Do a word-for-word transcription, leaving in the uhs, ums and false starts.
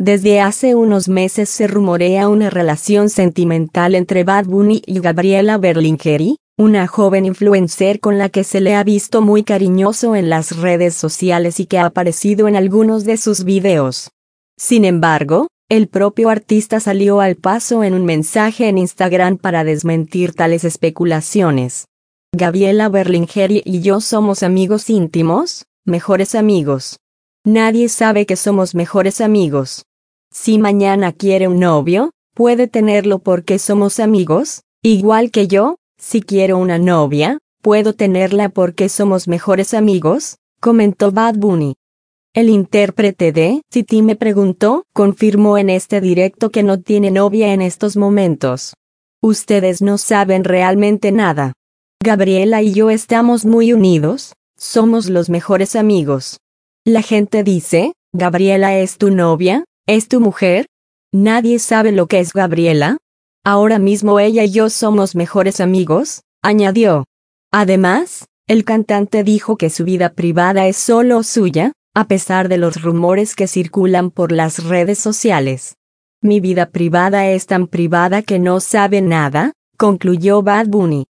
Desde hace unos meses se rumorea una relación sentimental entre Bad Bunny y Gabriela Berlingeri, una joven influencer con la que se le ha visto muy cariñoso en las redes sociales y que ha aparecido en algunos de sus videos. Sin embargo, el propio artista salió al paso en un mensaje en Instagram para desmentir tales especulaciones. Gabriela Berlingeri y yo somos amigos íntimos, mejores amigos. Nadie sabe que somos mejores amigos. Si mañana quiere un novio, puede tenerlo porque somos amigos, igual que yo, si quiero una novia, puedo tenerla porque somos mejores amigos, comentó Bad Bunny. El intérprete de Titi Me Preguntó confirmó en este directo que no tiene novia en estos momentos. Ustedes no saben realmente nada. Gabriela y yo estamos muy unidos, somos los mejores amigos. La gente dice, ¿Gabriela es tu novia? ¿Es tu mujer? Nadie sabe lo que es Gabriela. Ahora mismo ella y yo somos mejores amigos, añadió. Además, el cantante dijo que su vida privada es solo suya, a pesar de los rumores que circulan por las redes sociales. Mi vida privada es tan privada que no sabe nada, concluyó Bad Bunny.